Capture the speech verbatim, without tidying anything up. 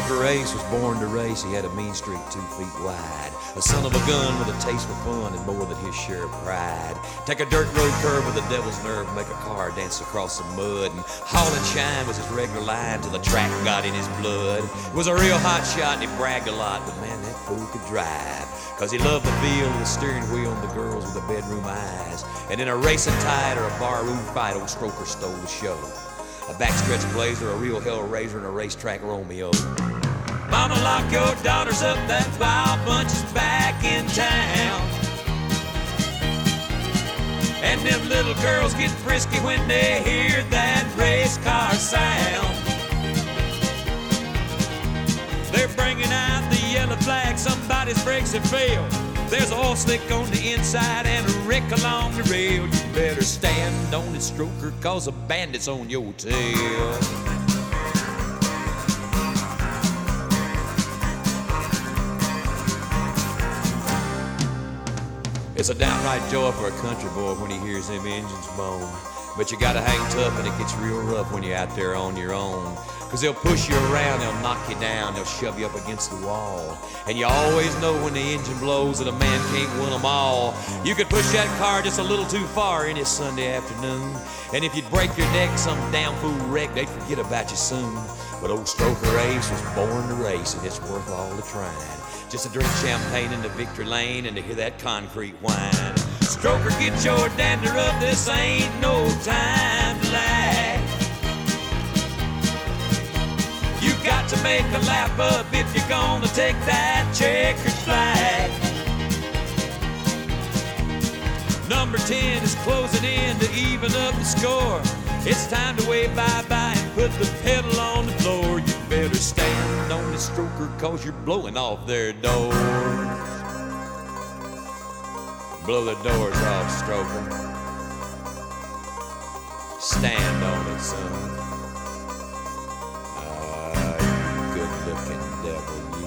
Stroker Ace was born to race. He had a mean streak two feet wide. A son of a gun with a taste for fun and more than his share of pride. Take a dirt road curve with a devil's nerve, make a car dance across the mud. And haul and shine was his regular line till the track got in his blood. He was a real hot shot and he bragged a lot, but man, that fool could drive. Cause he loved the feel of the steering wheel and the girls with the bedroom eyes. And in a racing tide or a barroom fight, old Stroker stole the show. A backstretch blazer, a real hellraiser, and a racetrack Romeo. Mama, lock your daughters up, that wild bunch is back in town. And them little girls get frisky when they hear that race car sound. They're bringing out the yellow flag, somebody's brakes have failed. There's an oil slick on the inside and a wreck along the rail. You better stand on it, Stroker, cause a bandit's on your tail. It's a downright joy for a country boy when he hears them engines moan. But you gotta hang tough and it gets real rough when you're out there on your own. Cause they'll push you around, they'll knock you down, they'll shove you up against the wall. And you always know when the engine blows that a man can't win them all. You could push that car just a little too far any Sunday afternoon. And if you'd break your neck, some damn fool wreck, they'd forget about you soon. But old Stroker Ace was born to race and it's worth all the trying. Just to drink champagne in the victory lane and to hear that concrete whine. Stroker, get your dander up, this ain't no time to lag. You got to make a lap up if you're gonna take that checkered flag. Number ten is closing in to even up the score. It's time to wave bye-bye and put the pedal on the floor. You better stand on the Stroker cause you're blowing off their doors. Blow the doors off, Stroker. Stand on it, son. Ah, you good-looking devil,